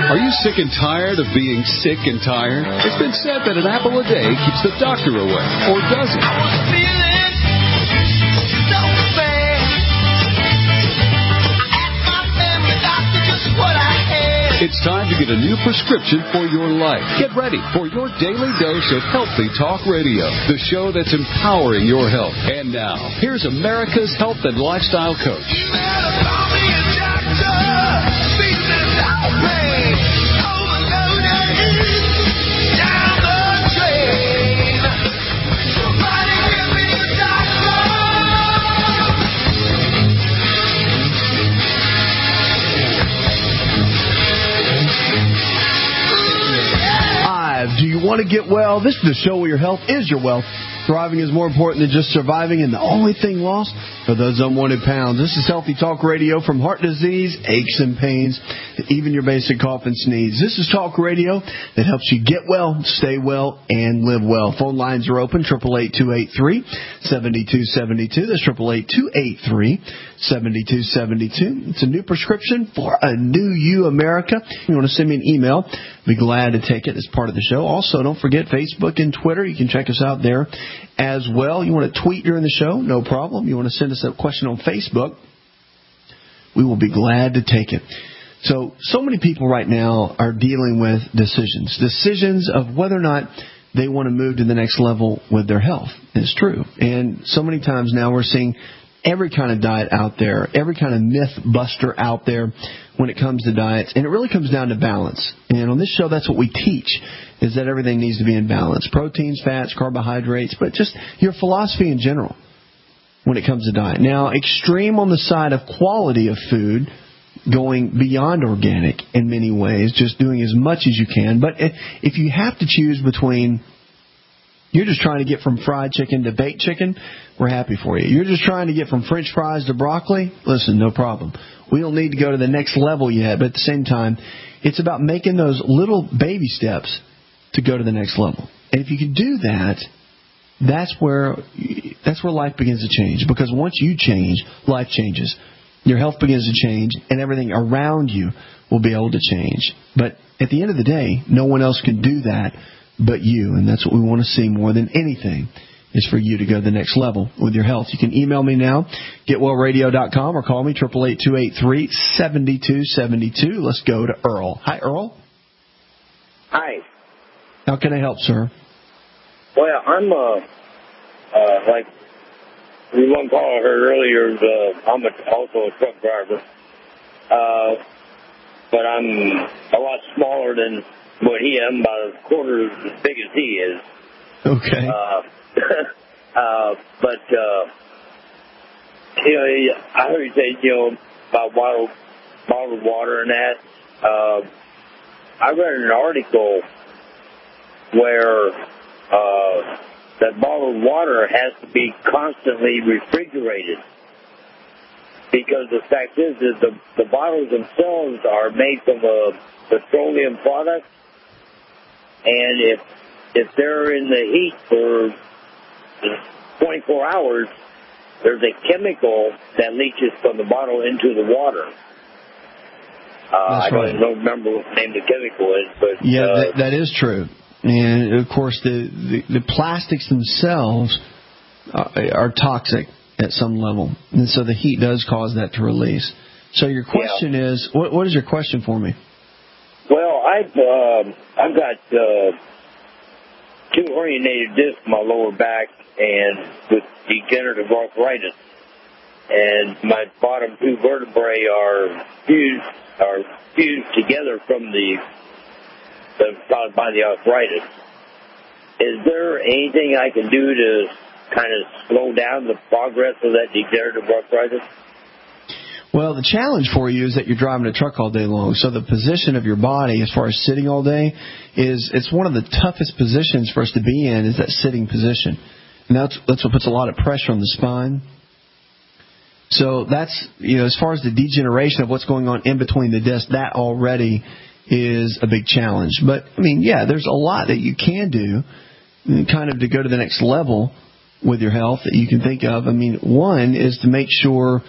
Are you sick and tired of being sick and tired? It's been said that an apple a day keeps the doctor away, or does it? I was feeling so bad. I asked my family doctor just what I had. It's time to get a new prescription for your life. Get ready for your daily dose of Healthy Talk Radio, the show that's empowering your health. And now, here's America's health and lifestyle coach. You better call me a doctor. Feeling no pain. Overloaded. Down the drain. Somebody give me a doctor. Do you want to get well? This is the show where your health is your wealth. Thriving is more important than just surviving, and the only thing lost are those unwanted pounds. This is Healthy Talk Radio, from heart disease, aches and pains, to even your basic cough and sneeze. This is Talk Radio that helps you get well, stay well, and live well. Phone lines are open, 888-283-7272. That's 888-283-7272. It's a new prescription for a new you, America. If you want to send me an email, I'd be glad to take it as part of the show. Also, don't forget Facebook and Twitter. You can check us out there as well. You want to tweet during the show? No problem. You want to send us a question on Facebook? We will be glad to take it. So many people right now are dealing with decisions of whether or not they want to move to the next level with their health. It's true. And so many times now we're seeing every kind of diet out there, every kind of myth buster out there when it comes to diets. And it really comes down to balance. And on this show, that's what we teach, is that everything needs to be in balance. Proteins, fats, carbohydrates, but just your philosophy in general when it comes to diet. Now, extreme on the side of quality of food, going beyond organic in many ways, just doing as much as you can. But if you have to choose between, you're just trying to get from fried chicken to baked chicken, we're happy for you. You're just trying to get from French fries to broccoli, listen, no problem. We don't need to go to the next level yet, but at the same time, it's about making those little baby steps to go to the next level. And if you can do that, that's where life begins to change. Because once you change, life changes. Your health begins to change, and everything around you will be able to change. But at the end of the day, no one else can do that but you. And that's what we want to see more than anything, is for you to go to the next level with your health. You can email me now, getwellradio.com, or call me, 888-283-7272. Let's go to Earl. Hi, Earl. Hi. How can I help, sir? Well, I'm, like the one caller heard earlier, I'm also a truck driver. But I'm a lot smaller than what he is. I'm about a quarter as big as he is. Okay. But you know, I heard you say, about bottled water and that. I read an article where that bottled water has to be constantly refrigerated, because the fact is that the bottles themselves are made from a petroleum product, and if they're in the heat for 24 hours, there's a chemical that leaches from the bottle into the water. I don't remember what the name of the chemical is, but that is true. And of course, the plastics themselves are toxic at some level, and so the heat does cause that to release. So your question is, what is your question for me? Well, I've got 2 herniated discs in my lower back, and with degenerative arthritis, and my bottom 2 vertebrae are fused together from caused by the arthritis. Is there anything I can do to kind of slow down the progress of that degenerative arthritis? Well, the challenge for you is that you're driving a truck all day long. So the position of your body, as far as sitting all day, it's one of the toughest positions for us to be in, is that sitting position. And that's what puts a lot of pressure on the spine. So that's, as far as the degeneration of what's going on in between the discs, that already is a big challenge. But, there's a lot that you can do kind of to go to the next level with your health that you can think of. One is to make sure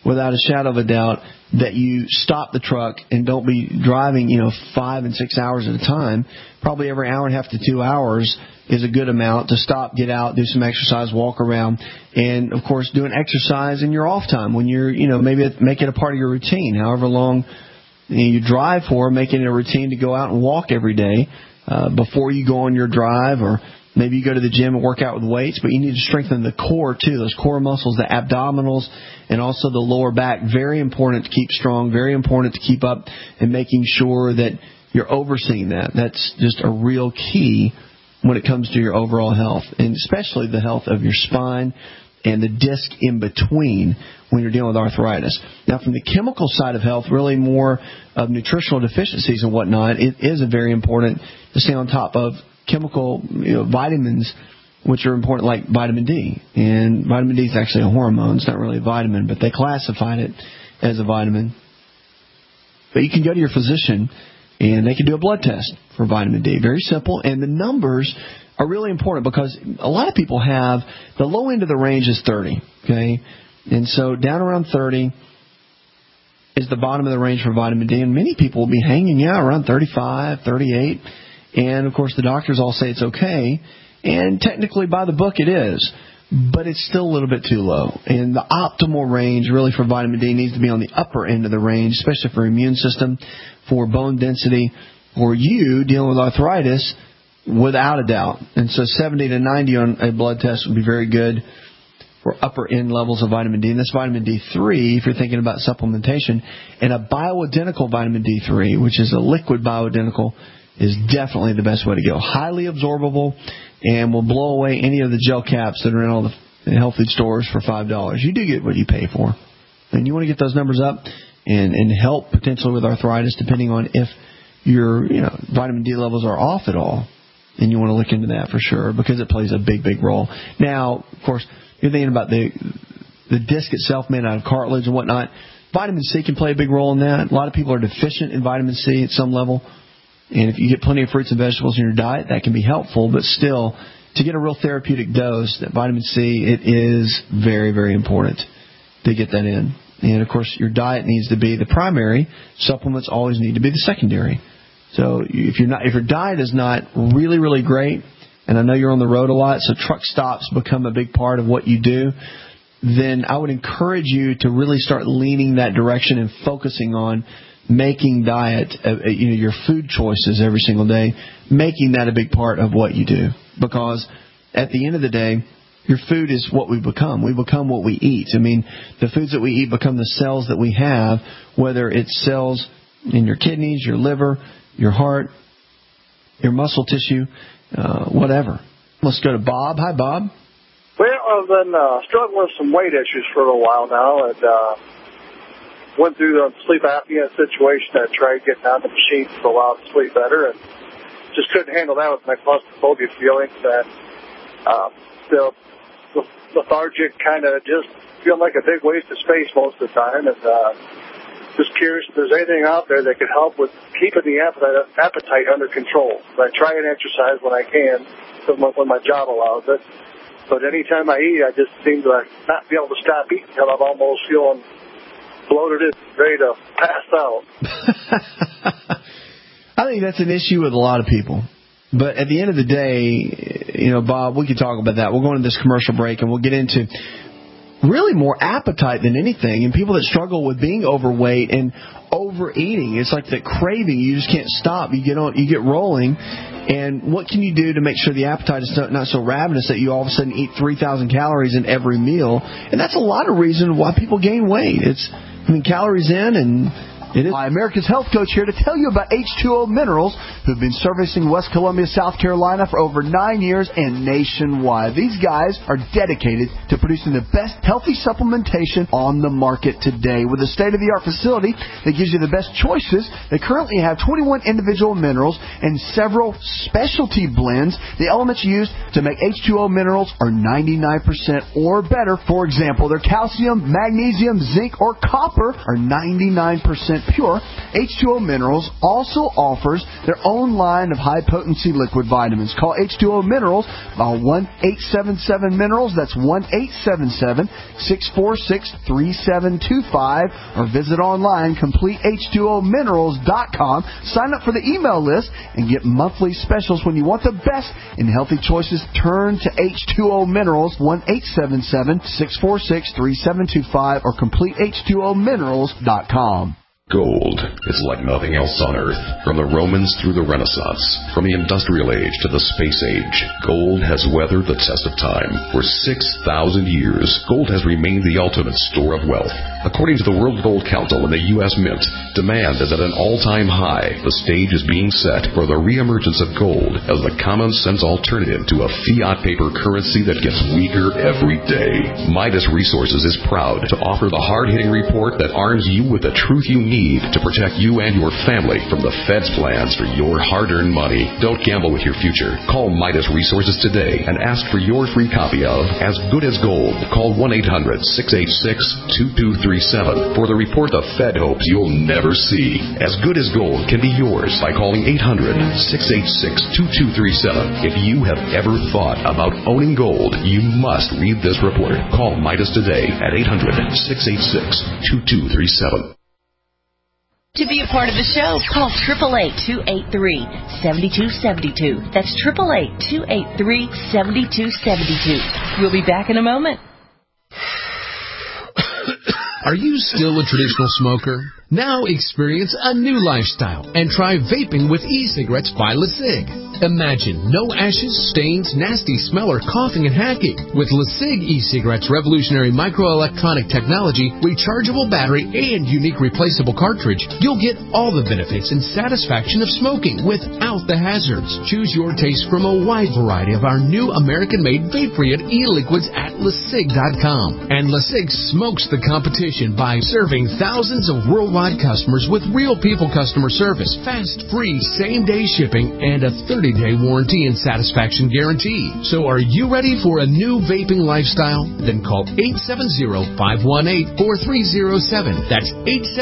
without a shadow of a doubt, that you stop the truck and don't be driving, 5 and 6 hours at a time. Probably every hour and a half to 2 hours is a good amount to stop, get out, do some exercise, walk around, and, of course, do an exercise in your off time when you're, maybe make it a part of your routine. However long you drive for, making it a routine to go out and walk every day before you go on your drive, or maybe you go to the gym and work out with weights, but you need to strengthen the core, too, those core muscles, the abdominals, and also the lower back. Very important to keep strong, very important to keep up and making sure that you're overseeing that. That's just a real key when it comes to your overall health, and especially the health of your spine and the disc in between when you're dealing with arthritis. Now, from the chemical side of health, really more of nutritional deficiencies and whatnot, it is very important to stay on top of chemical vitamins, which are important, like vitamin D. And vitamin D is actually a hormone. It's not really a vitamin, but they classified it as a vitamin. But you can go to your physician, and they can do a blood test for vitamin D. Very simple. And the numbers are really important because a lot of people have the low end of the range is 30. Okay? And so down around 30 is the bottom of the range for vitamin D. And many people will be hanging out around 35, 38. And, of course, the doctors all say it's okay. And technically, by the book, it is. But it's still a little bit too low. And the optimal range, really, for vitamin D needs to be on the upper end of the range, especially for immune system, for bone density, for you dealing with arthritis, without a doubt. And so 70 to 90 on a blood test would be very good for upper end levels of vitamin D. And that's vitamin D3, if you're thinking about supplementation. And a bioidentical vitamin D3, which is a liquid bioidentical, is definitely the best way to go. Highly absorbable and will blow away any of the gel caps that are in all the health food stores for $5. You do get what you pay for. And you want to get those numbers up and help potentially with arthritis, depending on if your vitamin D levels are off at all. And you want to look into that for sure, because it plays a big, big role. Now, of course, you're thinking about the disc itself made out of cartilage and whatnot. Vitamin C can play a big role in that. A lot of people are deficient in vitamin C at some level. And if you get plenty of fruits and vegetables in your diet, that can be helpful. But still, to get a real therapeutic dose, that vitamin C, it is very, very important to get that in. And, of course, your diet needs to be the primary. Supplements always need to be the secondary. So if your diet is not really, really great, and I know you're on the road a lot, so truck stops become a big part of what you do, then I would encourage you to really start leaning that direction and focusing on making diet, your food choices every single day, making that a big part of what you do. Because at the end of the day, your food is what we become. We become what we eat. I mean, the foods that we eat become the cells that we have, whether it's cells in your kidneys, your liver, your heart, your muscle tissue, whatever. Let's go to Bob. Hi, Bob. Well, I've been struggling with some weight issues for a little while now, and went through the sleep apnea situation. I tried getting on the machine for a while to sleep better, and just couldn't handle that with my claustrophobia feelings, and still lethargic, kind of just feeling like a big waste of space most of the time, and just curious if there's anything out there that could help with keeping the appetite under control. I try and exercise when I can, when my job allows it, but anytime I eat, I just seem to not be able to stop eating until I'm almost feeling bloated and ready to pass out. I think that's an issue with a lot of people. But at the end of the day, Bob, we can talk about that. We'll go into this commercial break and we'll get into really more appetite than anything. And people that struggle with being overweight and overeating, it's like the craving. You just can't stop. You get rolling. And what can you do to make sure the appetite is not so ravenous that you all of a sudden eat 3,000 calories in every meal? And that's a lot of reason why people gain weight. Calories in, and it is. Hi, America's Health Coach here to tell you about H2O Minerals, who've been servicing West Columbia, South Carolina for over 9 years and nationwide. These guys are dedicated to producing the best healthy supplementation on the market today. With a state-of-the-art facility that gives you the best choices, they currently have 21 individual minerals and several specialty blends. The elements used to make H2O Minerals are 99% or better. For example, their calcium, magnesium, zinc, or copper are 99% pure, H2O Minerals also offers their own line of high-potency liquid vitamins. Call H2O Minerals, 1-877-MINERALS. That's 1-877-646-3725. Or visit online, CompleteH2OMinerals.com. Sign up for the email list and get monthly specials. When you want the best in healthy choices, turn to H2O Minerals, 1-877-646-3725 or CompleteH2OMinerals.com. Gold is like nothing else on Earth. From the Romans through the Renaissance, from the Industrial Age to the Space Age, gold has weathered the test of time. For 6,000 years, gold has remained the ultimate store of wealth. According to the World Gold Council and the U.S. Mint, demand is at an all-time high. The stage is being set for the reemergence of gold as the common-sense alternative to a fiat paper currency that gets weaker every day. Midas Resources is proud to offer the hard-hitting report that arms you with the truth you need to protect you and your family from the Fed's plans for your hard-earned money. Don't gamble with your future. Call Midas Resources today and ask for your free copy of As Good as Gold. Call 1-800-686-2237 for the report the Fed hopes you'll never see. As Good as Gold can be yours by calling 800-686-2237. If you have ever thought about owning gold, you must read this report. Call Midas today at 800-686-2237. To be a part of the show, call 888-283-7272. That's 888-283-7272. We'll be back in a moment. Are you still a traditional smoker? Now experience a new lifestyle and try vaping with e-cigarettes by LeSig. Imagine no ashes, stains, nasty smell, or coughing and hacking. With LeSig e-cigarettes' revolutionary microelectronic technology, rechargeable battery, and unique replaceable cartridge, you'll get all the benefits and satisfaction of smoking without the hazards. Choose your taste from a wide variety of our new American-made vape-free e-liquids at LeSig.com. And LeSig smokes the competition by serving thousands of worldwide customers with real people customer service, fast, free, same-day shipping, and a 30-day warranty and satisfaction guarantee. So are you ready for a new vaping lifestyle? Then call 870-518-4307. That's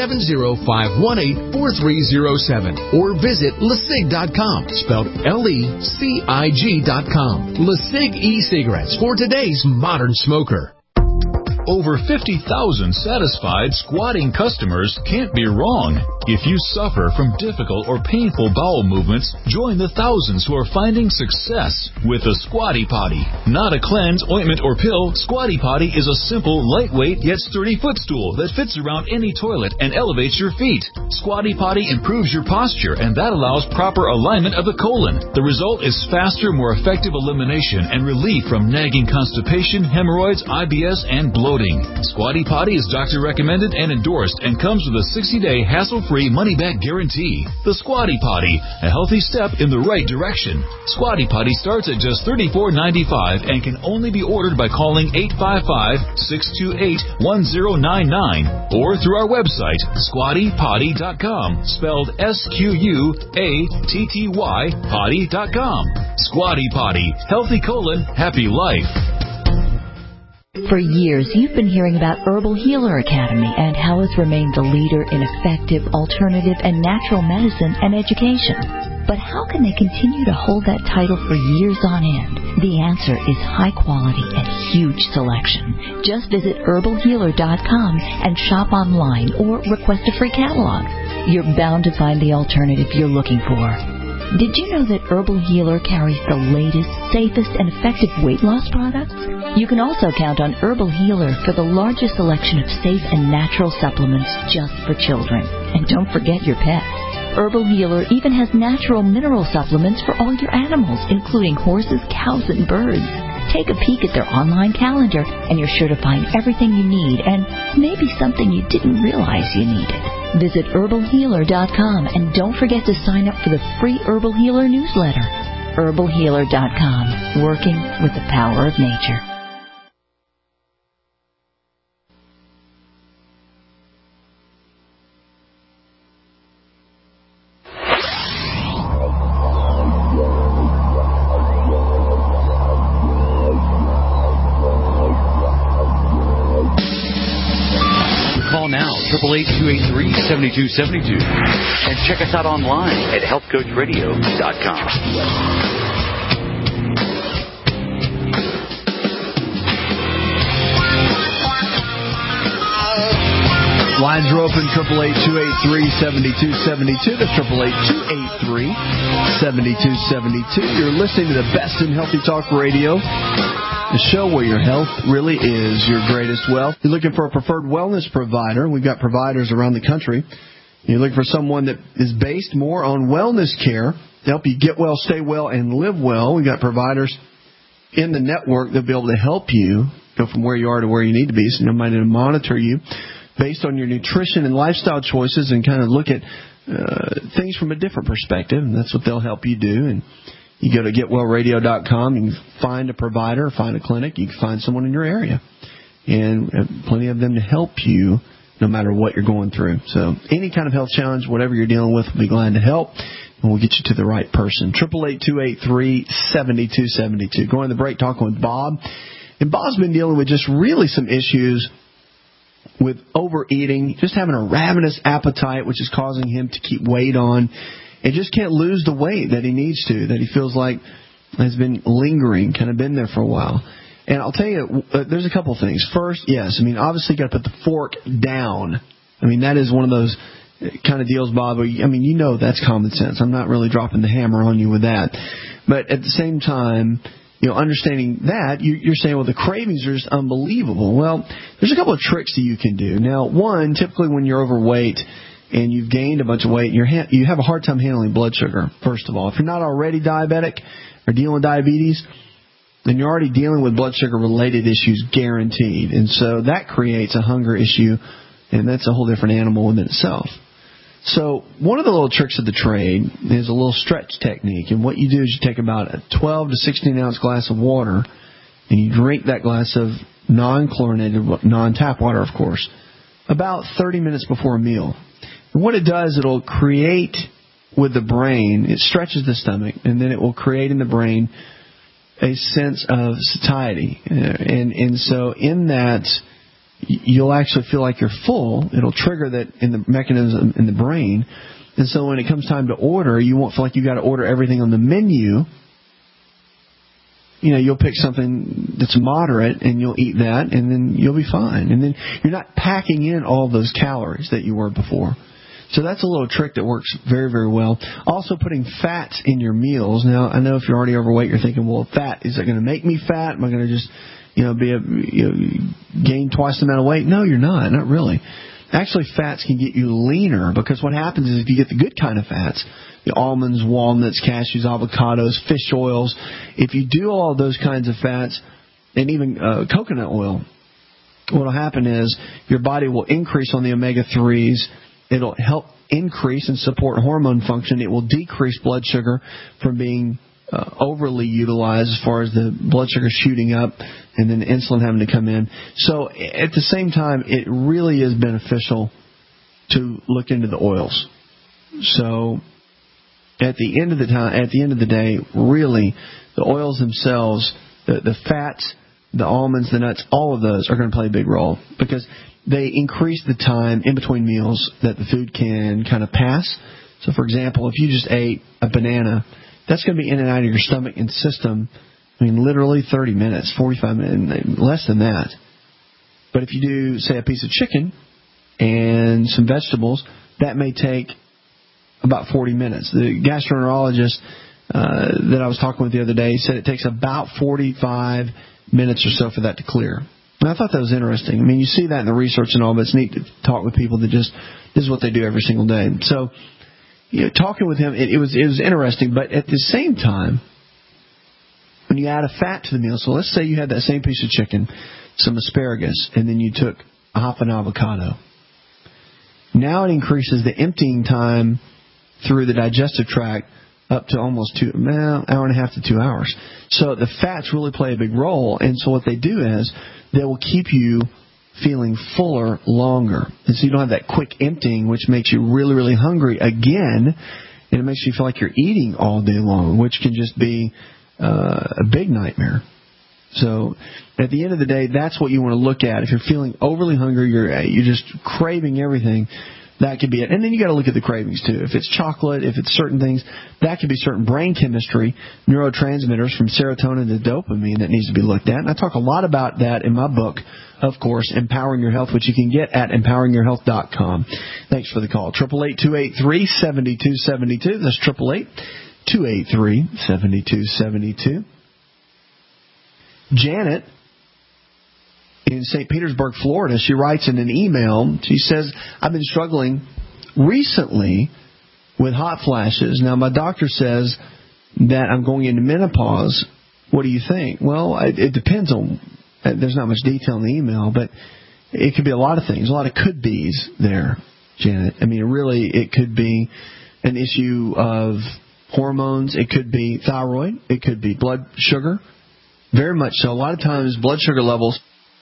870-518-4307. Or visit LeSig.com, spelled LECIG.com. LeSig e-cigarettes for today's modern smoker. Over 50,000 satisfied squatting customers can't be wrong. If you suffer from difficult or painful bowel movements, join the thousands who are finding success with the Squatty Potty. Not a cleanse, ointment, or pill, Squatty Potty is a simple, lightweight, yet sturdy footstool that fits around any toilet and elevates your feet. Squatty Potty improves your posture, and that allows proper alignment of the colon. The result is faster, more effective elimination and relief from nagging constipation, hemorrhoids, IBS, and bloating. Squatty Potty is doctor recommended and endorsed and comes with a 60-day hassle-free money-back guarantee. The Squatty Potty, a healthy step in the right direction. Squatty Potty starts at just $34.95 and can only be ordered by calling 855-628-1099 or through our website, squattypotty.com, spelled SQUATTY, potty.com. Squatty Potty, healthy colon, happy life. For years, you've been hearing about Herbal Healer Academy and how it's remained the leader in effective, alternative, and natural medicine and education. But how can they continue to hold that title for years on end? The answer is high quality and huge selection. Just visit herbalhealer.com and shop online or request a free catalog. You're bound to find the alternative you're looking for. Did you know that Herbal Healer carries the latest, safest, and effective weight loss products? You can also count on Herbal Healer for the largest selection of safe and natural supplements just for children. And don't forget your pets. Herbal Healer even has natural mineral supplements for all your animals, including horses, cows, and birds. Take a peek at their online calendar, and you're sure to find everything you need and maybe something you didn't realize you needed. Visit herbalhealer.com and don't forget to sign up for the free Herbal Healer newsletter. herbalhealer.com, working with the power of nature. Call now, 888-283-7272. And check us out online at healthcoachradio.com. Lines are open, 888-283-7272. That's 888-283-7272. You're listening to the best in Healthy Talk Radio, the show where your health really is your greatest wealth. You're looking for a preferred wellness provider. We've got providers around the country. You're looking for someone that is based more on wellness care to help you get well, stay well, and live well. We've got providers in the network that'll be able to help you go from where you are to where you need to be. So nobody to monitor you based on your nutrition and lifestyle choices and kind of look at things from a different perspective, and that's what they'll help you do. And you go to getwellradio.com, you can find a provider, find a clinic, you can find someone in your area, and plenty of them to help you no matter what you're going through. So any kind of health challenge, whatever you're dealing with, we'll be glad to help, and we'll get you to the right person. 888-283-7272. Going to the break, talking with Bob. And Bob's been dealing with just really some issues with overeating, just having a ravenous appetite, which is causing him to keep weight on, and just can't lose the weight that he needs to, that he feels like has been lingering, kind of been there for a while. And I'll tell you, there's a couple things. First, yes, obviously you got to put the fork down. That is one of those kind of deals, Bob. That's common sense. I'm not really dropping the hammer on you with that. But at the same time, understanding that, you're saying, well, the cravings are just unbelievable. Well, there's a couple of tricks that you can do. Now, one, typically when you're overweight and you've gained a bunch of weight, you have a hard time handling blood sugar, first of all. If you're not already diabetic or dealing with diabetes, then you're already dealing with blood sugar-related issues guaranteed. And so that creates a hunger issue, and that's a whole different animal within itself. So one of the little tricks of the trade is a little stretch technique. And what you do is you take about a 12 to 16-ounce glass of water, and you drink that glass of non-chlorinated, non-tap water, of course, about 30 minutes before a meal. And what it does, it'll create with the brain, it stretches the stomach, and then it will create in the brain a sense of satiety. And so in that, you'll actually feel like you're full. It'll trigger that in the mechanism in the brain. And so when it comes time to order, you won't feel like you got to order everything on the menu. You'll pick something that's moderate and you'll eat that, and then you'll be fine. And then you're not packing in all those calories that you were before. So that's a little trick that works very, very well. Also putting fats in your meals. Now, I know if you're already overweight, you're thinking, well, fat, is that going to make me fat? Am I going to just gain twice the amount of weight? No, you're not really. Actually, fats can get you leaner, because what happens is if you get the good kind of fats, the almonds, walnuts, cashews, avocados, fish oils, if you do all those kinds of fats, and even coconut oil, what will happen is your body will increase on the omega-3s. It'll help increase and support hormone function. It will decrease blood sugar from being overly utilized as far as the blood sugar shooting up and then insulin having to come in. So at the same time, it really is beneficial to look into the oils. So at the end of the day, really, the oils themselves, the fats, the almonds, the nuts, all of those are going to play a big role, because they increase the time in between meals that the food can kind of pass. So, for example, if you just ate a banana, that's going to be in and out of your stomach and system, literally 30 minutes, 45 minutes, less than that. But if you do, say, a piece of chicken and some vegetables, that may take about 40 minutes. The gastroenterologist that I was talking with the other day said it takes about 45 minutes or so for that to clear. And I thought that was interesting. You see that in the research and all, but it's neat to talk with people that this is what they do every single day. So, talking with him, it was interesting. But at the same time, when you add a fat to the meal, so let's say you had that same piece of chicken, some asparagus, and then you took half an avocado. Now it increases the emptying time through the digestive tract up to almost hour and a half to 2 hours. So the fats really play a big role. And so what they do is they will keep you feeling fuller longer. And so you don't have that quick emptying, which makes you really, really hungry again. And it makes you feel like you're eating all day long, which can just be a big nightmare. So at the end of the day, that's what you want to look at. If you're feeling overly hungry, you're just craving everything, that could be it. And then you got to look at the cravings too. If it's chocolate, if it's certain things, that could be certain brain chemistry, neurotransmitters from serotonin to dopamine that needs to be looked at. And I talk a lot about that in my book, of course, Empowering Your Health, which you can get at empoweringyourhealth.com. Thanks for the call. 888-283-7272. That's 888-283-7272. Janet in St. Petersburg, Florida, she writes in an email, she says, I've been struggling recently with hot flashes. Now, my doctor says that I'm going into menopause. What do you think? Well, it depends on, there's not much detail in the email, but it could be a lot of things, a lot of could-be's there, Janet. I mean, really, it could be an issue of hormones. It could be thyroid. It could be blood sugar. Very much so. A lot of times, blood sugar levels,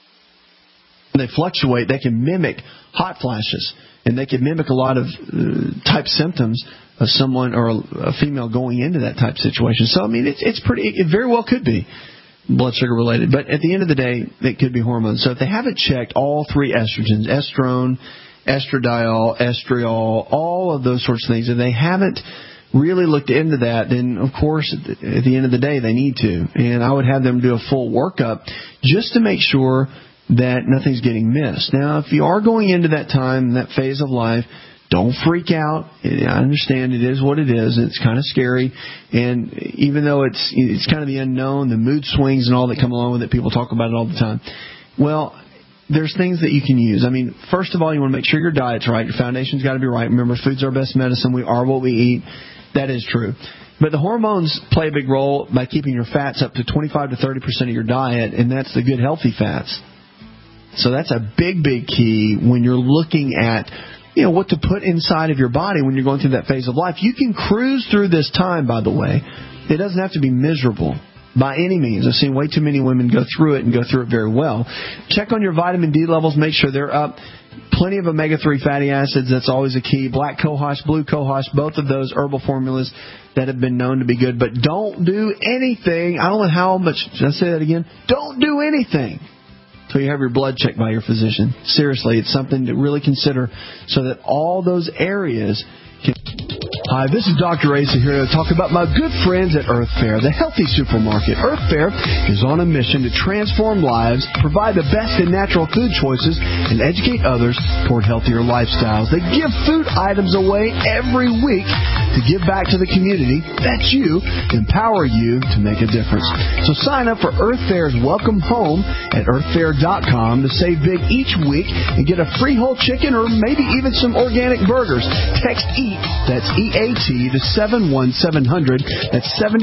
when they fluctuate, they can mimic hot flashes, and they can mimic a lot of type symptoms of someone or a female going into that type situation. So, I mean, it very well could be blood sugar related, but at the end of the day, it could be hormones. So if they haven't checked all three estrogens, estrone, estradiol, estriol, all of those sorts of things, and they haven't really looked into that, then, of course, at the end of the day, they need to. And I would have them do a full workup just to make sure that nothing's getting missed. Now, if you are going into that time, that phase of life, don't freak out. I understand it is what it is. It's kind of scary. And even though it's kind of the unknown, the mood swings and all that come along with it, people talk about it all the time. Well, there's things that you can use. I mean, first of all, you want to make sure your diet's right. Your foundation's got to be right. Remember, food's our best medicine. We are what we eat. That is true. But the hormones play a big role by keeping your fats up to 25 to 30% of your diet, and that's the good, healthy fats. So that's a big, big key when you're looking at, what to put inside of your body when you're going through that phase of life. You can cruise through this time, by the way. It doesn't have to be miserable by any means. I've seen way too many women go through it and go through it very well. Check on your vitamin D levels. Make sure they're up. Plenty of omega-3 fatty acids. That's always a key. Black cohosh, blue cohosh, both of those herbal formulas that have been known to be good. But don't do anything. I don't know how much. Should I say that again? Don't do anything until you have your blood checked by your physician. Seriously, it's something to really consider so that all those areas can... Hi, this is Dr. Asa here to talk about my good friends at Earth Fare, the healthy supermarket. Earth Fare is on a mission to transform lives, provide the best in natural food choices, and educate others toward healthier lifestyles. They give food items away every week to give back to the community. That's you. Empower you to make a difference. So sign up for Earth Fare's Welcome Home at earthfare.com to save big each week and get a free whole chicken or maybe even some organic burgers. Text EAT, that's EAT, to 71700, that's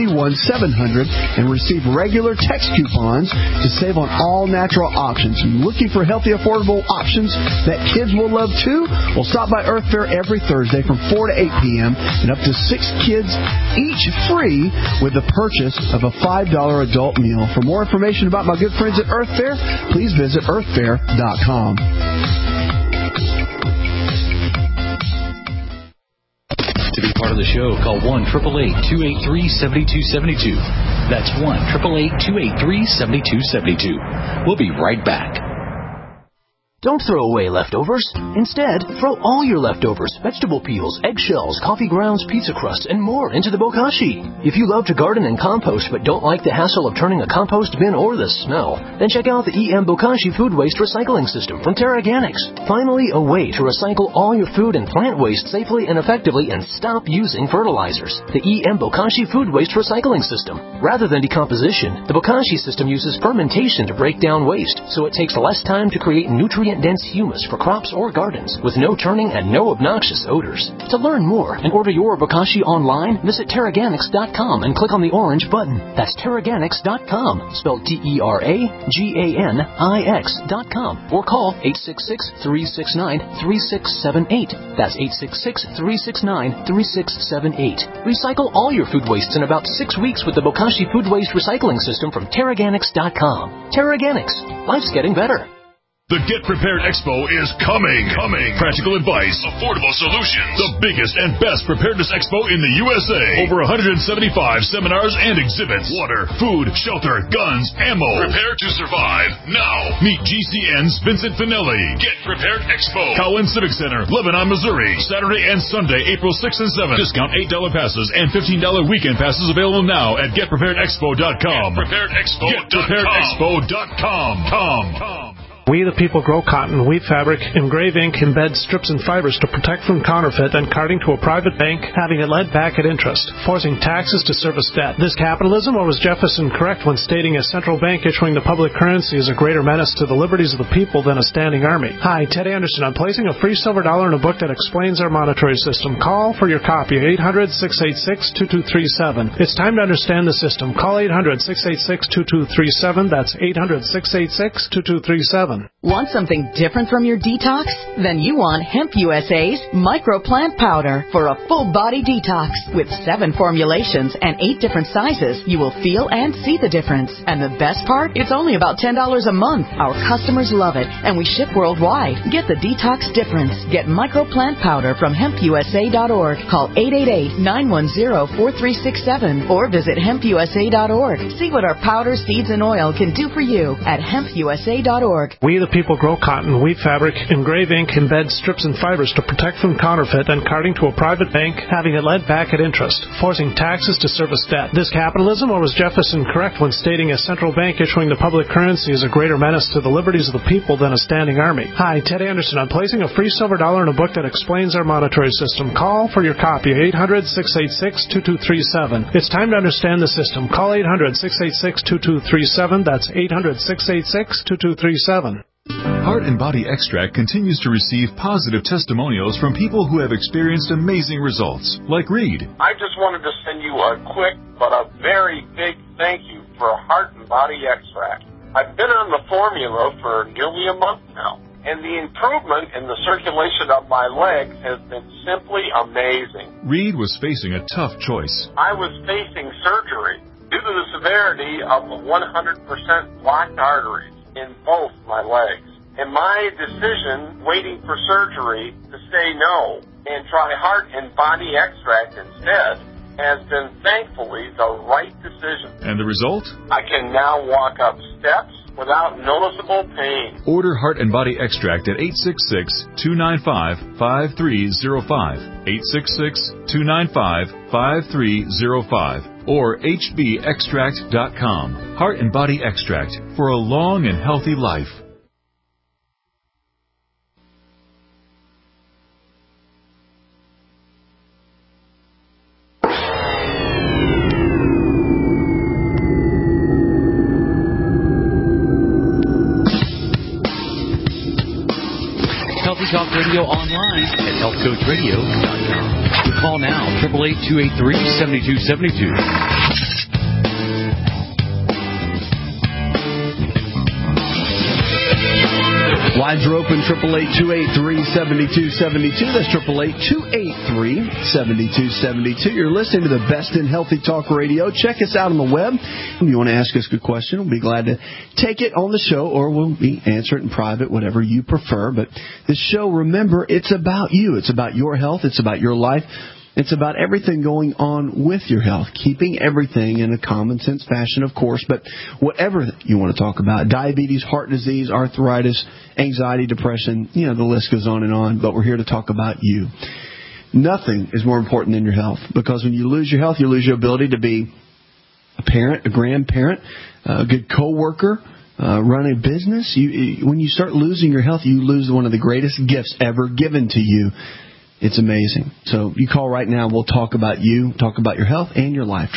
71700, and receive regular text coupons to save on all natural options. Looking for healthy, affordable options that kids will love too? Well, stop by Earth Fare every Thursday from 4 to 8 p.m. and up to 6 kids each free with the purchase of a $5 adult meal. For more information about my good friends at Earth Fare, please visit earthfare.com. To be part of the show, call 1-888-283-7272. That's 1-888-283-7272. We'll be right back. Don't throw away leftovers. Instead, throw all your leftovers, vegetable peels, eggshells, coffee grounds, pizza crusts, and more into the bokashi. If you love to garden and compost but don't like the hassle of turning a compost bin or the smell, then check out the EM Bokashi Food Waste Recycling System from TerraGanix. Finally, a way to recycle all your food and plant waste safely and effectively and stop using fertilizers. The EM Bokashi Food Waste Recycling System. Rather than decomposition, the Bokashi system uses fermentation to break down waste, so it takes less time to create nutrient-dense humus for crops or gardens with no turning and no obnoxious odors. To learn more and order your Bokashi online, visit TerraGanix.com and click on the orange button. That's TerraGanix.com, spelled TerraGanix.com, or call 866-369-3678. That's 866-369-3678. Recycle all your food wastes in about 6 weeks with the Bokashi Food Waste Recycling System from TerraGanix.com. TerraGanix. Life's getting better. The Get Prepared Expo is coming. Practical advice, affordable solutions. The biggest and best preparedness expo in the USA. Over 175 seminars and exhibits. Water, food, shelter, guns, ammo. Prepare to survive now. Meet GCN's Vincent Finelli. Get Prepared Expo. Cowan Civic Center, Lebanon, Missouri. Saturday and Sunday, April 6th and 7th. Discount $8 passes and $15 weekend passes available now at GetPreparedExpo.com. GetPreparedExpo.com. We the People grow cotton, weave fabric, engrave ink, embed strips and fibers to protect from counterfeit and carting to a private bank, having it led back at interest, forcing taxes to service debt. This capitalism, or was Jefferson correct when stating a central bank issuing the public currency is a greater menace to the liberties of the people than a standing army? Hi, Ted Anderson. I'm placing a free silver dollar in a book that explains our monetary system. Call for your copy, 800-686-2237. It's time to understand the system. Call 800-686-2237. That's 800-686-2237. Want something different from your detox? Then you want Hemp USA's Microplant Powder for a full body detox. With 7 formulations and 8 different sizes, you will feel and see the difference. And the best part? It's only about $10 a month. Our customers love it, and we ship worldwide. Get the detox difference. Get Microplant Powder from HempUSA.org. Call 888-910-4367 or visit HempUSA.org. See what our powder, seeds, and oil can do for you at HempUSA.org. We the People grow cotton, weave fabric, engrave ink, embed strips and fibers to protect from counterfeit and carting to a private bank, having it led back at interest, forcing taxes to service debt. This capitalism, or was Jefferson correct when stating a central bank issuing the public currency is a greater menace to the liberties of the people than a standing army? Hi, Ted Anderson. I'm placing a free silver dollar in a book that explains our monetary system. Call for your copy, 800-686-2237. It's time to understand the system. Call 800-686-2237. That's 800-686-2237. Heart and Body Extract continues to receive positive testimonials from people who have experienced amazing results, like Reed. I just wanted to send you a quick but a very big thank you for Heart and Body Extract. I've been on the formula for nearly a month now, and the improvement in the circulation of my legs has been simply amazing. Reed was facing a tough choice. I was facing surgery due to the severity of 100% blocked arteries in both my legs. And my decision, waiting for surgery, to say no and try Heart and Body Extract instead, has been thankfully the right decision. And the result? I can now walk up steps without noticeable pain. Order Heart and Body Extract at 866-295-5305, 866-295-5305, or hbextract.com. Heart and Body Extract for a long and healthy life. Healthy Talk Radio online at healthcoachradio.com. Call now, 888-283-7272. Lines are open, 888-283-7272. That's 888-283-7272. You're listening to the best in Healthy Talk Radio. Check us out on the web. If you want to ask us a question, we'll be glad to take it on the show, or we'll answer it in private, whatever you prefer. But this show, remember, it's about you. It's about your health. It's about your life. It's about everything going on with your health, keeping everything in a common sense fashion, of course, but whatever you want to talk about, diabetes, heart disease, arthritis, anxiety, depression, the list goes on, but we're here to talk about you. Nothing is more important than your health, because when you lose your health, you lose your ability to be a parent, a grandparent, a good coworker, run a business. When you start losing your health, you lose one of the greatest gifts ever given to you. It's amazing. So you call right now. We'll talk about you, talk about your health and your life.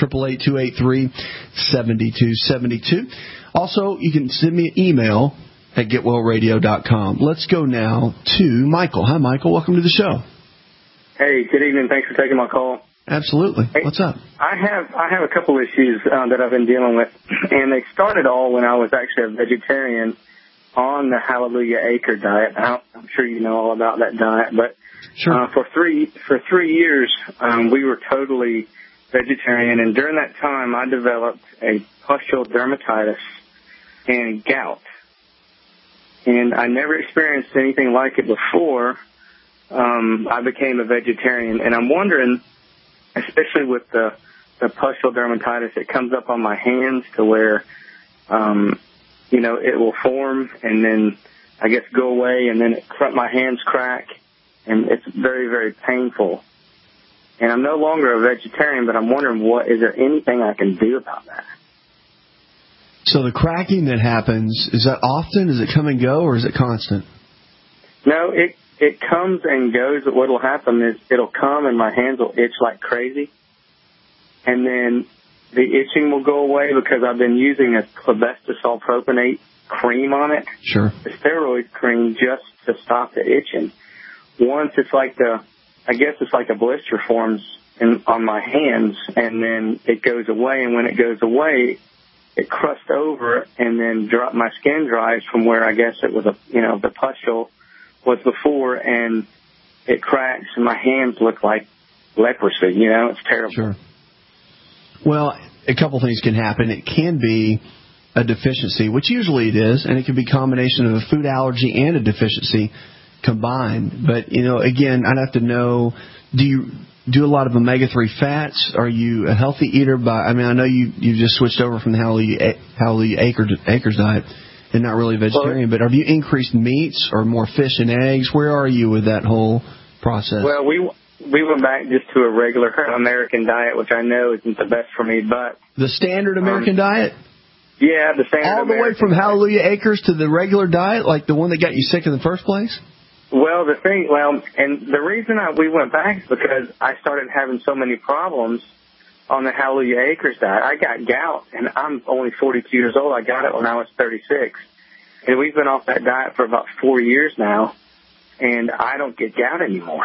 888-283-7272. Also, you can send me an email at getwellradio.com. Let's go now to Michael. Hi, Michael. Welcome to the show. Hey, good evening. Thanks for taking my call. Absolutely. Hey, what's up? I have a couple issues that I've been dealing with, and they started all when I was actually a vegetarian on the Hallelujah Acre diet. I'm sure you know all about that diet, but sure. For 3 years, we were totally vegetarian, and during that time, I developed a pustule dermatitis and gout. and I never experienced anything like it before I became a vegetarian. And I'm wondering, especially with the pustule dermatitis, it comes up on my hands to where, it will form and then I guess go away, and then my hands crack, and it's very, very painful. And I'm no longer a vegetarian, but I'm wondering, is there anything I can do about that? So the cracking that happens, is that often? Does it come and go, or is it constant? No, it comes and goes, but what will happen is it'll come and my hands will itch like crazy. And then the itching will go away because I've been using a clobetasol propionate cream on it. Sure. The steroid cream just to stop the itching. Once it's like a blister forms on my hands, and then it goes away. And when it goes away, it crusts over, and then my skin dries from where I guess it was the pustule was before, and it cracks, and my hands look like leprosy. It's terrible. Sure. Well, a couple things can happen. It can be a deficiency, which usually it is, and it can be a combination of a food allergy and a deficiency combined. But, again, I'd have to know, do you do a lot of omega-3 fats? Are you a healthy eater? I know you just switched over from the Hallelujah Acres diet and not really vegetarian, but have you increased meats or more fish and eggs? Where are you with that whole process? Well, we went back just to a regular American diet, which I know isn't the best for me, but... The standard American diet? Yeah, the standard all the American way from Hallelujah Acres to the regular diet, like the one that got you sick in the first place? Well, and the reason we went back is because I started having so many problems on the Hallelujah Acres diet. I got gout, and I'm only 42 years old. I got it when I was 36. And we've been off that diet for about 4 years now, and I don't get gout anymore.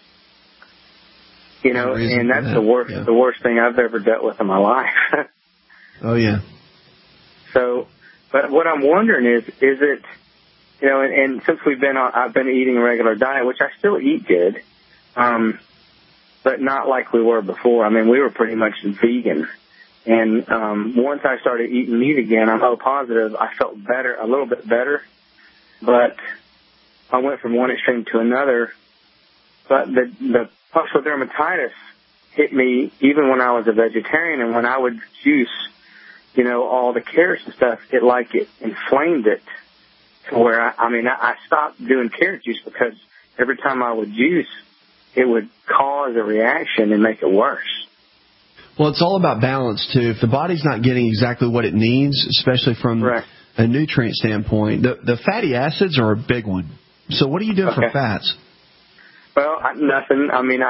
And that's the worst thing I've ever dealt with in my life. Oh, yeah. So, but what I'm wondering is it, and since I've been eating a regular diet, which I still eat good, but not like we were before. I mean, we were pretty much vegan. And once I started eating meat again, I'm O positive, I felt better, a little bit better. But I went from one extreme to another. But the pustule dermatitis hit me even when I was a vegetarian, and when I would juice, all the carrots and stuff, it inflamed it to where, I stopped doing carrot juice because every time I would juice, it would cause a reaction and make it worse. Well, it's all about balance, too. If the body's not getting exactly what it needs, especially from a nutrient standpoint, the fatty acids are a big one. So what are you doing for fats? Well, nothing.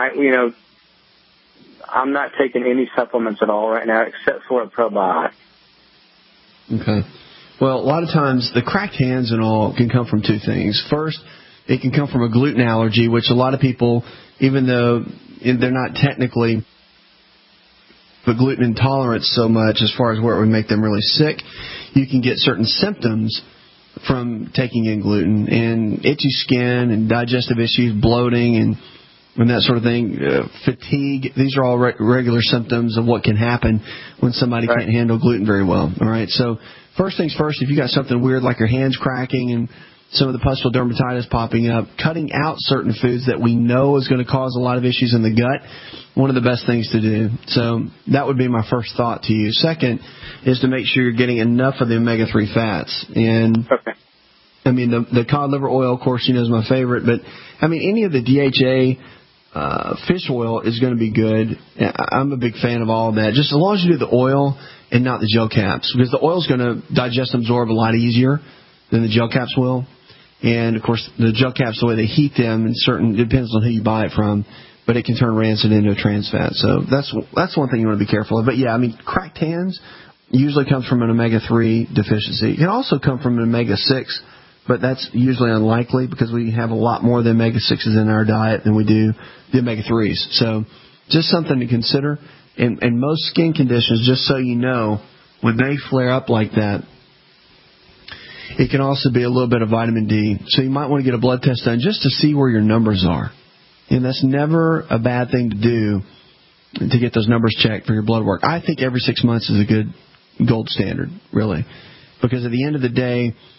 I'm not taking any supplements at all right now except for a probiotic. Okay. Well, a lot of times the cracked hands and all can come from two things. First, it can come from a gluten allergy, which a lot of people, even though they're not technically the gluten intolerance so much as far as where it would make them really sick, you can get certain symptoms from taking in gluten, and itchy skin and digestive issues, bloating and that sort of thing, fatigue. These are all regular symptoms of what can happen when somebody can't handle gluten very well. All right, so first things first, if you got something weird like your hands cracking and some of the pustule dermatitis popping up, cutting out certain foods that we know is going to cause a lot of issues in the gut, one of the best things to do. So that would be my first thought to you. Second is to make sure you're getting enough of the omega-3 fats. And the cod liver oil, of course, is my favorite. But, any of the DHA fish oil is going to be good. I'm a big fan of all of that. Just as long as you do the oil and not the gel caps, because the oil is going to digest and absorb a lot easier than the gel caps will. And, of course, the gel caps, the way they heat them, it depends on who you buy it from, but it can turn rancid into a trans fat. So that's one thing you want to be careful of. But, cracked hands usually comes from an omega-3 deficiency. It can also come from an omega-6, but that's usually unlikely because we have a lot more of the omega-6s in our diet than we do the omega-3s. So just something to consider. And most skin conditions, just so you know, when they flare up like that, it can also be a little bit of vitamin D. So you might want to get a blood test done just to see where your numbers are. And that's never a bad thing to do, to get those numbers checked for your blood work. I think every 6 months is a good gold standard, really. Because at the end of the day,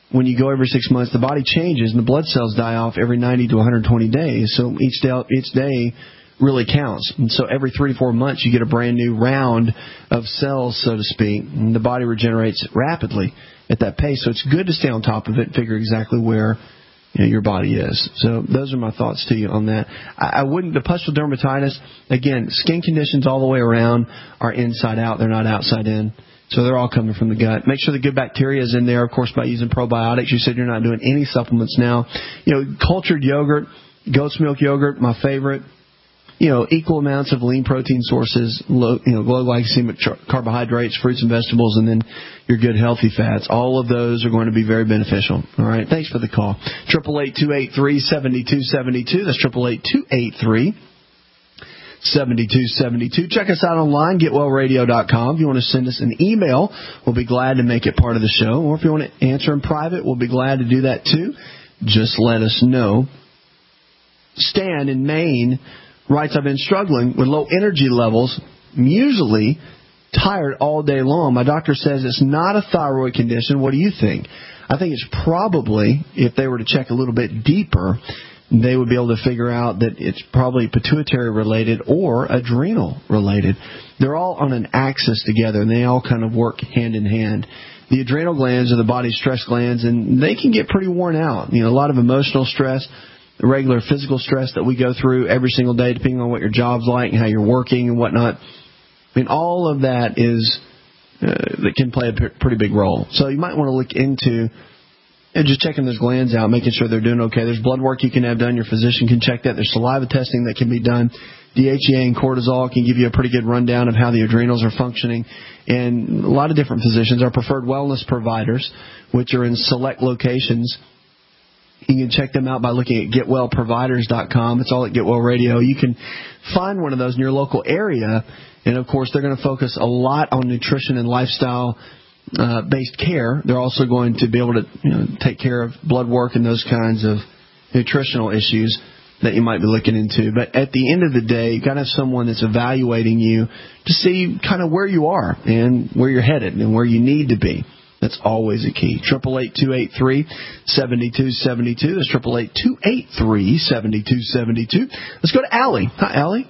when you go every 6 months, the body changes and the blood cells die off every 90 to 120 days. So each day really counts. And so every 3 to 4 months, you get a brand new round of cells, so to speak. And the body regenerates rapidly at that pace. So it's good to stay on top of it and figure exactly where your body is. So those are my thoughts to you on that. I wouldn't, the pustular dermatitis, again, skin conditions all the way around are inside out. They're not outside in. So they're all coming from the gut. Make sure the good bacteria is in there, of course, by using probiotics. You said you're not doing any supplements now. Cultured yogurt, goat's milk yogurt, my favorite. Equal amounts of lean protein sources, low glycemic carbohydrates, fruits and vegetables, and then your good healthy fats. All of those are going to be very beneficial. All right. Thanks for the call. 888-283-7272. That's 888-283-7272. Check us out online, getwellradio.com. If you want to send us an email, we'll be glad to make it part of the show. Or if you want to answer in private, we'll be glad to do that too. Just let us know. Stan in Maine writes, I've been struggling with low energy levels, usually tired all day long. My doctor says it's not a thyroid condition. What do you think? I think it's probably, if they were to check a little bit deeper, they would be able to figure out that it's probably pituitary related or adrenal related. They're all on an axis together, and they all kind of work hand in hand. The adrenal glands are the body's stress glands, and they can get pretty worn out. A lot of emotional stress, the regular physical stress that we go through every single day, depending on what your job's like and how you're working and whatnot. All of that is that can play a pretty big role. So you might want to look into just checking those glands out, making sure they're doing okay. There's blood work you can have done. Your physician can check that. There's saliva testing that can be done. DHEA and cortisol can give you a pretty good rundown of how the adrenals are functioning. And a lot of different physicians, our preferred wellness providers, which are in select locations. You can check them out by looking at getwellproviders.com. It's all at Get Well Radio. You can find one of those in your local area. And, of course, they're going to focus a lot on nutrition and lifestyle-based care. They're also going to be able to take care of blood work and those kinds of nutritional issues that you might be looking into. But at the end of the day, you've got to have someone that's evaluating you to see kind of where you are and where you're headed and where you need to be. That's always a key. 888-283-7272. That's 888-283-7272. Let's go to Allie. Hi, Allie.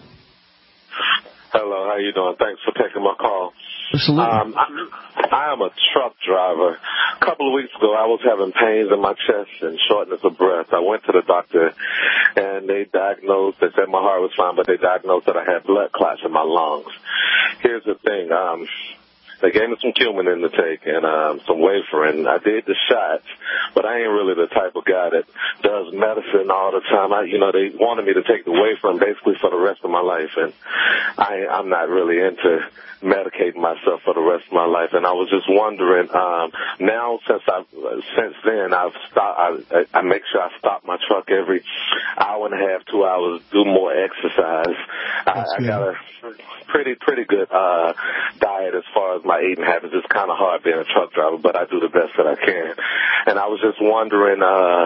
Hello, how you doing? Thanks for taking my call. Absolutely. I am a truck driver. A couple of weeks ago, I was having pains in my chest and shortness of breath. I went to the doctor, and they said my heart was fine, but they diagnosed that I had blood clots in my lungs. Here's the thing. They gave me some Coumadin to take and some Warfarin. I did the shots, but I ain't really the type of guy that does medicine all the time. They wanted me to take the Warfarin basically for the rest of my life, and I'm not really into medicating myself for the rest of my life. And I was just wondering, now since then I've stopped. I make sure I stop my truck every hour and a half, 2 hours, do more exercise. I got a pretty good diet as far as my eating habits. It's kind of hard being a truck driver, but I do the best that I can. And I was just wondering,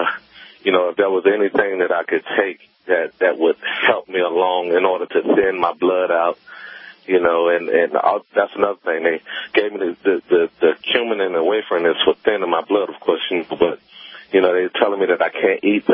if there was anything that I could take that would help me along in order to thin my blood out. And that's another thing. They gave me the Coumadin and Warfarin is for thinning my blood, of course, but they're telling me that I can't eat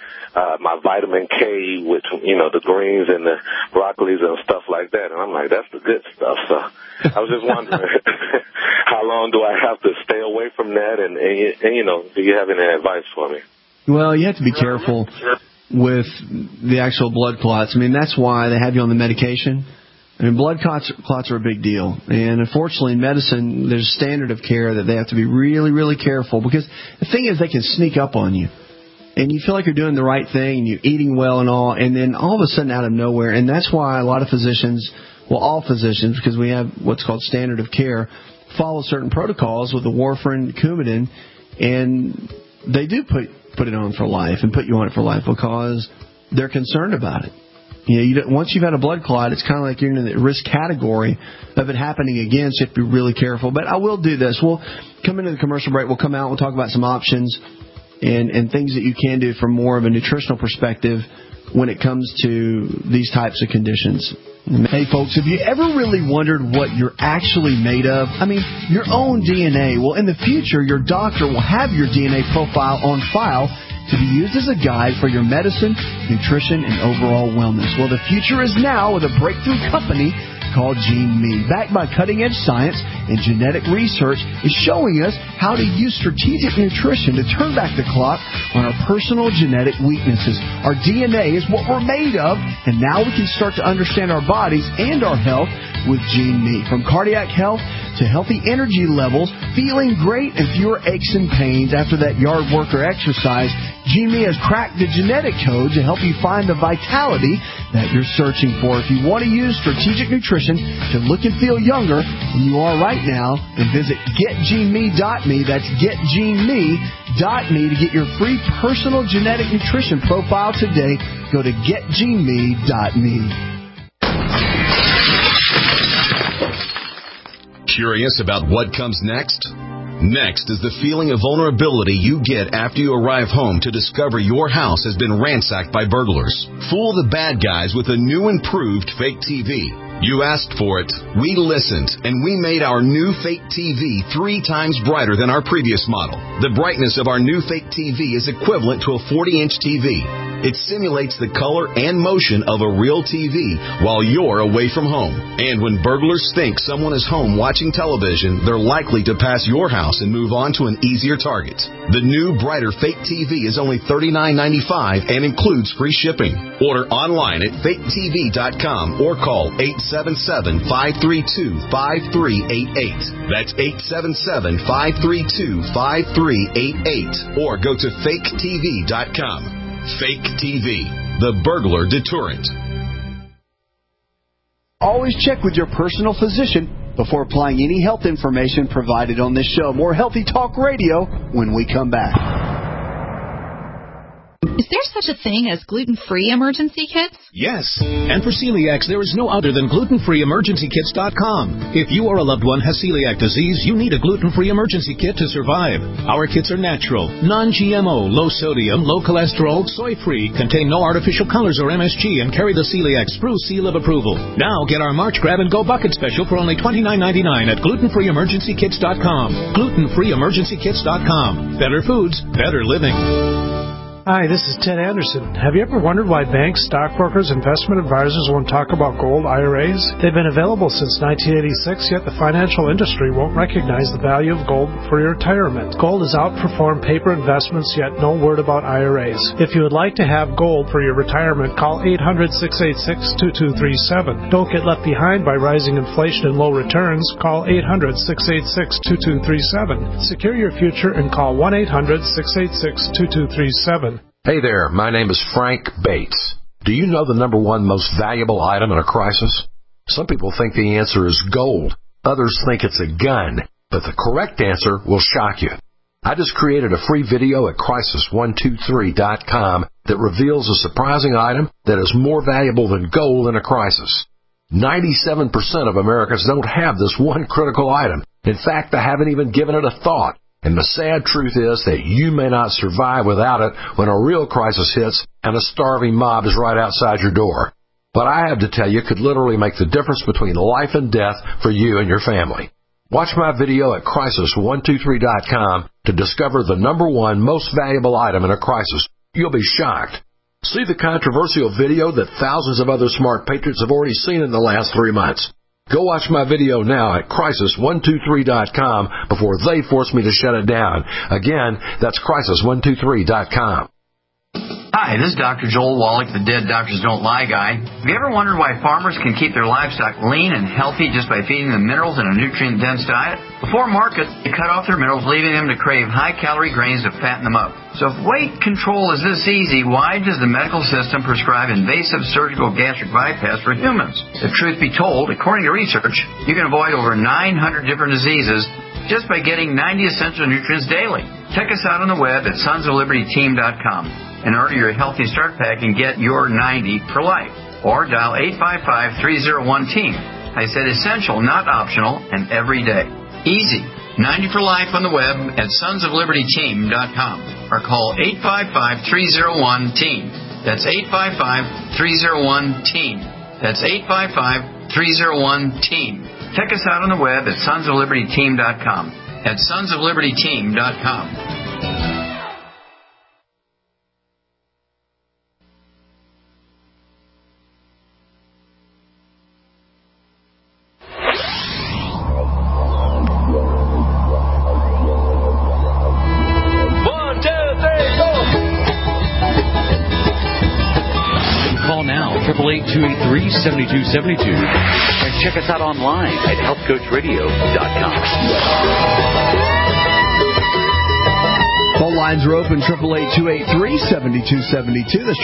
my vitamin K with, the greens and the broccolis and stuff like that. And I'm like, that's the good stuff. So I was just wondering, how long do I have to stay away from that? And do you have any advice for me? Well, you have to be careful with the actual blood clots. That's why they have you on the medication. Blood clots are a big deal. And unfortunately, in medicine, there's a standard of care that they have to be really, really careful. Because the thing is, they can sneak up on you. And you feel like you're doing the right thing, and you're eating well and all, and then all of a sudden out of nowhere. And that's why a lot of physicians, all physicians, because we have what's called standard of care, follow certain protocols with the Warfarin, Coumadin, and they do put it on for life and put you on it for life because they're concerned about it. Once you've had a blood clot, it's kind of like you're in the risk category of it happening again, so you have to be really careful. But I will do this. We'll come into the commercial break. We'll come out. We'll talk about some options and things that you can do from more of a nutritional perspective when it comes to these types of conditions. Hey, folks, have you ever really wondered what you're actually made of? I mean, your own DNA. Well, in the future, your doctor will have your DNA profile on file to be used as a guide for your medicine, nutrition, and overall wellness. Well, the future is now with a breakthrough company called GeneMe. Backed by cutting-edge science and genetic research, is showing us how to use strategic nutrition to turn back the clock on our personal genetic weaknesses. Our DNA is what we're made of, and now we can start to understand our bodies and our health with GeneMe. From cardiac health to healthy energy levels, feeling great, and fewer aches and pains after that yard work or exercise, GeneMe has cracked the genetic code to help you find the vitality that you're searching for. If you want to use strategic nutrition to look and feel younger than you are right now, then visit getgeneme.me. That's getgeneme.me to get your free personal genetic nutrition profile today. Go to getgeneme.me. Curious about what comes next? Next is the feeling of vulnerability you get after you arrive home to discover your house has been ransacked by burglars. Fool the bad guys with a new improved fake TV. You asked for it, we listened, and we made our new fake TV 3 times brighter than our previous model. The brightness of our new fake TV is equivalent to a 40-inch TV. It simulates the color and motion of a real TV while you're away from home. And when burglars think someone is home watching television, they're likely to pass your house and move on to an easier target. The new, brighter fake TV is only $39.95 and includes free shipping. Order online at faketv.com or call 877-532-5388. That's 877-532-5388. Or go to faketv.com. Fake TV, the burglar deterrent. Always check with your personal physician before applying any health information provided on this show. More Healthy Talk Radio when we come back. Is there such a thing as gluten-free emergency kits? Yes. And for celiacs, there is no other than glutenfreeemergencykits.com. If you or a loved one has celiac disease, you need a gluten-free emergency kit to survive. Our kits are natural, non-GMO, low sodium, low cholesterol, soy-free, contain no artificial colors or MSG, and carry the celiac Spruce seal of approval. Now get our March Grab and Go Bucket Special for only $29.99 at glutenfreeemergencykits.com. Glutenfreeemergencykits.com. Better foods, better living. Hi, this is Ted Anderson. Have you ever wondered why banks, stockbrokers, investment advisors won't talk about gold IRAs? They've been available since 1986, yet the financial industry won't recognize the value of gold for your retirement. Gold has outperformed paper investments, yet no word about IRAs. If you would like to have gold for your retirement, call 800-686-2237. Don't get left behind by rising inflation and low returns. Call 800-686-2237. Secure your future and call 1-800-686-2237. Hey there, my name is Frank Bates. Do you know the number one most valuable item in a crisis? Some people think the answer is gold. Others think it's a gun. But the correct answer will shock you. I just created a free video at crisis123.com that reveals a surprising item that is more valuable than gold in a crisis. 97% of Americans don't have this one critical item. In fact, they haven't even given it a thought. And the sad truth is that you may not survive without it when a real crisis hits and a starving mob is right outside your door. What I have to tell you could literally make the difference between life and death for you and your family. Watch my video at crisis123.com to discover the number one most valuable item in a crisis. You'll be shocked. See the controversial video that thousands of other smart patriots have already seen in the last 3 months. Go watch my video now at crisis123.com before they force me to shut it down. Again, that's crisis123.com. Hi, this is Dr. Joel Wallach, the Dead Doctors Don't Lie guy. Have you ever wondered why farmers can keep their livestock lean and healthy just by feeding them minerals in a nutrient-dense diet? Before market, they cut off their minerals, leaving them to crave high-calorie grains to fatten them up. So if weight control is this easy, why does the medical system prescribe invasive surgical gastric bypass for humans? If truth be told, according to research, you can avoid over 900 different diseases just by getting 90 essential nutrients daily. Check us out on the web at sonsoflibertyteam.com and order your Healthy Start Pack and get your 90 for life. Or dial 855-301-TEAM. I said essential, not optional, and every day. Easy. 90 for life on the web at sonsoflibertyteam.com or call 855-301-TEAM. That's 855-301-TEAM. That's 855-301-TEAM. Check us out on the web at sonsoflibertyteam.com. At sonsoflibertyteam.com. Call now, 888-283-7272. And check us out online at healthcoachradio.com. Phone lines are open, 888-283-7272. That's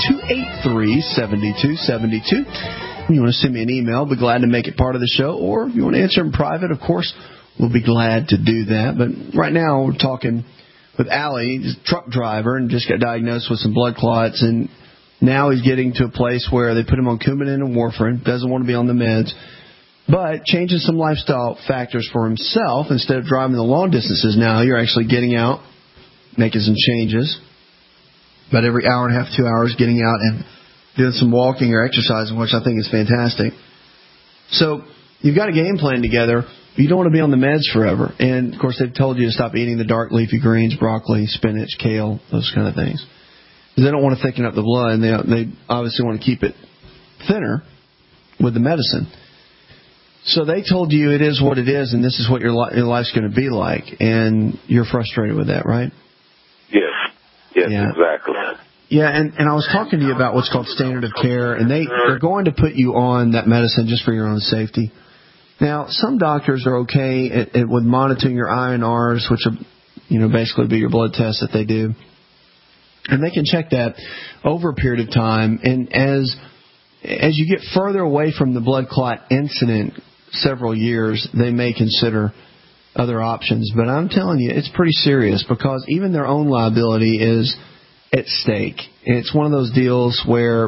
888-283-7272. If you want to send me an email, I'll be glad to make it part of the show. Or if you want to answer in private, of course, we'll be glad to do that. But right now we're talking with Allie. He's a truck driver and just got diagnosed with some blood clots. And now he's getting to a place where they put him on Coumadin and warfarin, doesn't want to be on the meds, but changing some lifestyle factors for himself. Instead of driving the long distances now, you're actually getting out, making some changes. About every hour and a half, 2 hours, getting out and doing some walking or exercising, which I think is fantastic. So you've got a game plan together. You don't want to be on the meds forever. And, of course, they've told you to stop eating the dark leafy greens, broccoli, spinach, kale, those kind of things. They don't want to thicken up the blood, and they obviously want to keep it thinner with the medicine. So they told you it is what it is, and this is what your life's going to be like, and you're frustrated with that, right? Yes, exactly. Yeah, and I was talking to you about what's called standard of care, and they're going to put you on that medicine just for your own safety. Now, some doctors are okay with monitoring your INRs, which will, basically be your blood tests that they do. And they can check that over a period of time. And as you get further away from the blood clot incident, several years, they may consider other options. But I'm telling you, it's pretty serious because even their own liability is at stake. It's one of those deals where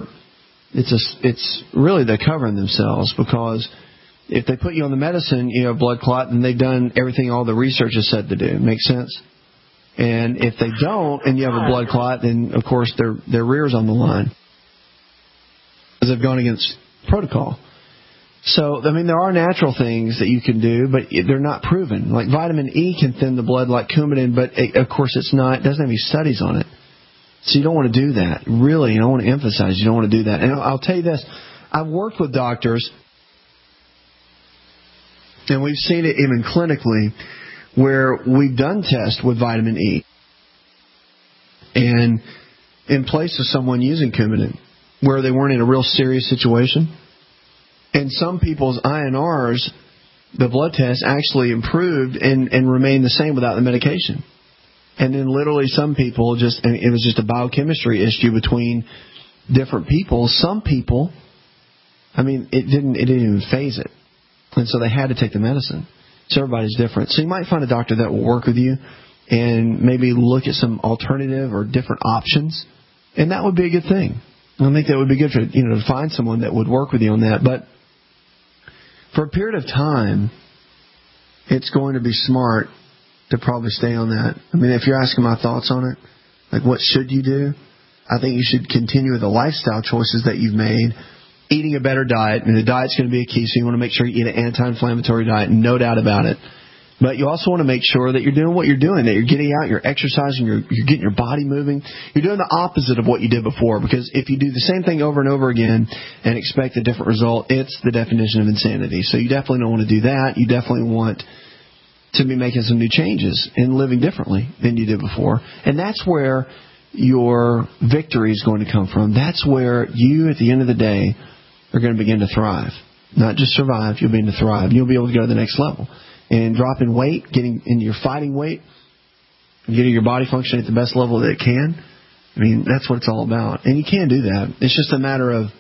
it's really they're covering themselves, because if they put you on the medicine, you have blood clot, then they've done everything all the research has said to do. Make sense? And if they don't, and you have a blood clot, then, of course, their rear's on the line, because they've gone against protocol. So, there are natural things that you can do, but they're not proven. Like vitamin E can thin the blood like Coumadin, but, of course, it doesn't have any studies on it. So you don't want to do that. Really, I want to emphasize you don't want to do that. And I'll tell you this. I've worked with doctors, and we've seen it even clinically, where we've done tests with vitamin E and in place of someone using Coumadin, where they weren't in a real serious situation. And some people's INRs, the blood test, actually improved and remained the same without the medication. And then literally some people it was just a biochemistry issue between different people. Some people, it didn't even phase it. And so they had to take the medicine. So everybody's different. So you might find a doctor that will work with you and maybe look at some alternative or different options, and that would be a good thing. I think that would be good for to find someone that would work with you on that. But for a period of time, it's going to be smart to probably stay on that. If you're asking my thoughts on it, like what should you do? I think you should continue with the lifestyle choices that you've made. Eating a better diet, and the diet's going to be a key, so you want to make sure you eat an anti-inflammatory diet, no doubt about it. But you also want to make sure that you're doing what you're doing, that you're getting out, you're exercising, you're getting your body moving. You're doing the opposite of what you did before, because if you do the same thing over and over again and expect a different result, it's the definition of insanity. So you definitely don't want to do that. You definitely want to be making some new changes and living differently than you did before. And that's where your victory is going to come from. That's where you, at the end of the day, are going to begin to thrive. Not just survive, you'll begin to thrive. You'll be able to go to the next level. And dropping weight, getting into your fighting weight, getting your body functioning at the best level that it can, that's what it's all about. And you can do that. It's just a matter of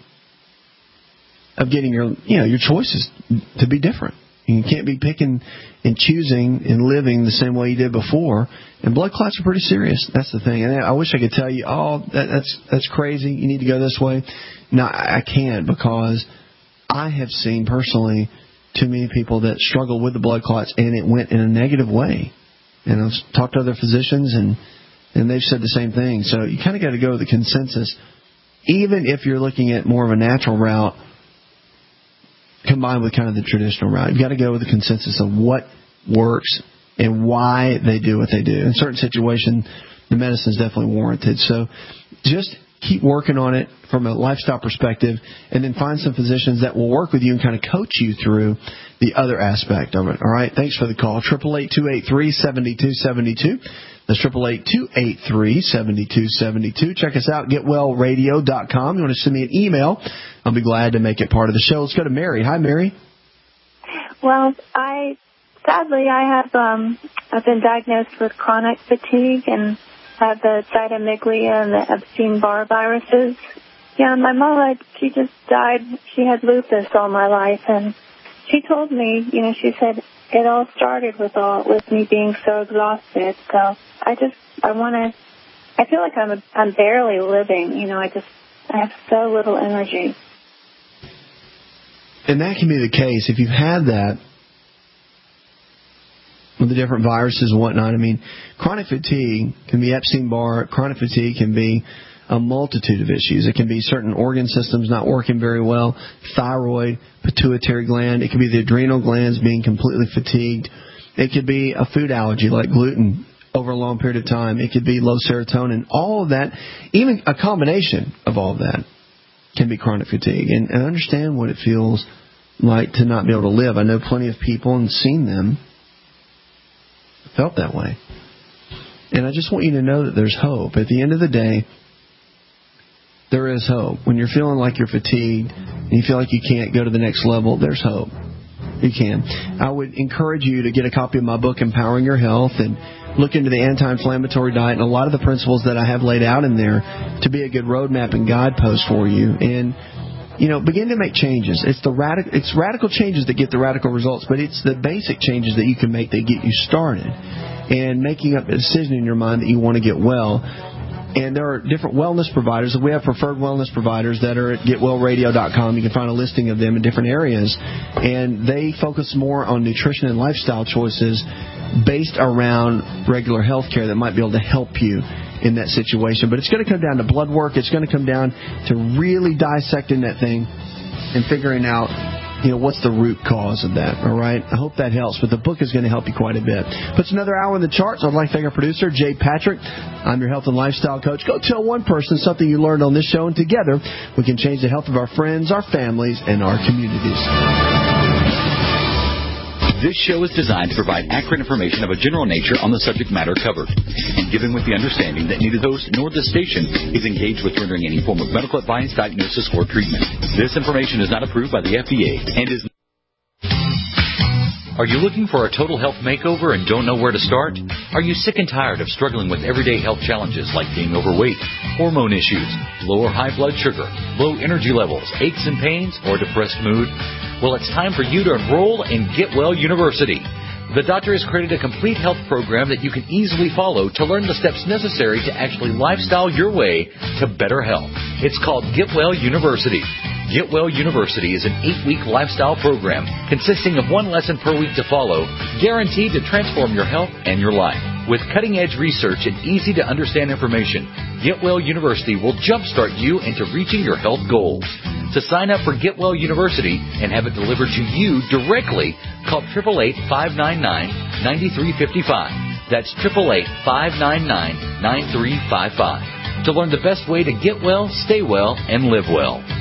getting your choices to be different. You can't be picking and choosing and living the same way you did before. And blood clots are pretty serious. That's the thing. And I wish I could tell you, that's crazy. You need to go this way. No, I can't, because I have seen personally too many people that struggle with the blood clots, and it went in a negative way. And I've talked to other physicians, and they've said the same thing. So you kind of got to go with the consensus even if you're looking at more of a natural route combined with kind of the traditional route, you've got to go with the consensus of what works and why they do what they do. In certain situations, the medicine is definitely warranted. So just keep working on it from a lifestyle perspective, and then find some physicians that will work with you and kind of coach you through the other aspect of it. All right? Thanks for the call. 888-283-7272. That's 888-283-7272. Check us out, getwellradio.com. You want to send me an email, I'll be glad to make it part of the show. Let's go to Mary. Hi, Mary. Well, sadly, I've been diagnosed with chronic fatigue and have the cytomeglia and the Epstein-Barr viruses. Yeah, my mama, she just died. She had lupus all my life, and she told me, she said it all started with me being so exhausted. So I feel like I'm barely living. I have so little energy. And that can be the case if you've had that with the different viruses and whatnot. I mean, chronic fatigue can be Epstein-Barr. Chronic fatigue can be a multitude of issues. It can be certain organ systems not working very well, thyroid, pituitary gland. It could be the adrenal glands being completely fatigued. It could be a food allergy like gluten over a long period of time. It could be low serotonin. All of that, even a combination of all of that, can be chronic fatigue. And I understand what it feels like to not be able to live. I know plenty of people and seen them felt that way. And I just want you to know that there's hope. At the end of the day, there is hope. When you're feeling like you're fatigued and you feel like you can't go to the next level, there's hope. You can. I would encourage you to get a copy of my book, Empowering Your Health, and look into the anti-inflammatory diet and a lot of the principles that I have laid out in there to be a good roadmap and guidepost for you. And begin to make changes. It's radical changes that get the radical results, but it's the basic changes that you can make that get you started. And making up a decision in your mind that you want to get well. And there are different wellness providers. We have preferred wellness providers that are at getwellradio.com. You can find a listing of them in different areas. And they focus more on nutrition and lifestyle choices based around regular health care that might be able to help you in that situation. But it's going to come down to blood work. It's going to come down to really dissecting that thing and figuring out, what's the root cause of that. All right? I hope that helps. But the book is going to help you quite a bit. Puts another hour in the charts. I'd like to thank our producer, Jay Patrick. I'm your health and lifestyle coach. Go tell one person something you learned on this show, and together we can change the health of our friends, our families, and our communities. This show is designed to provide accurate information of a general nature on the subject matter covered, and given with the understanding that neither the host nor the station is engaged with rendering any form of medical advice, diagnosis, or treatment. This information is not approved by the FDA and is... Are you looking for a total health makeover and don't know where to start? Are you sick and tired of struggling with everyday health challenges like being overweight, hormone issues, low or high blood sugar, low energy levels, aches and pains, or depressed mood? Well, it's time for you to enroll in Get Well University. The doctor has created a complete health program that you can easily follow to learn the steps necessary to actually lifestyle your way to better health. It's called Get Well University. Get Well University is an 8-week lifestyle program consisting of one lesson per week to follow, guaranteed to transform your health and your life. With cutting-edge research and easy-to-understand information, Get Well University will jumpstart you into reaching your health goals. To sign up for Get Well University and have it delivered to you directly, call 888-599-9355. That's 888-599-9355. To learn the best way to get well, stay well, and live well.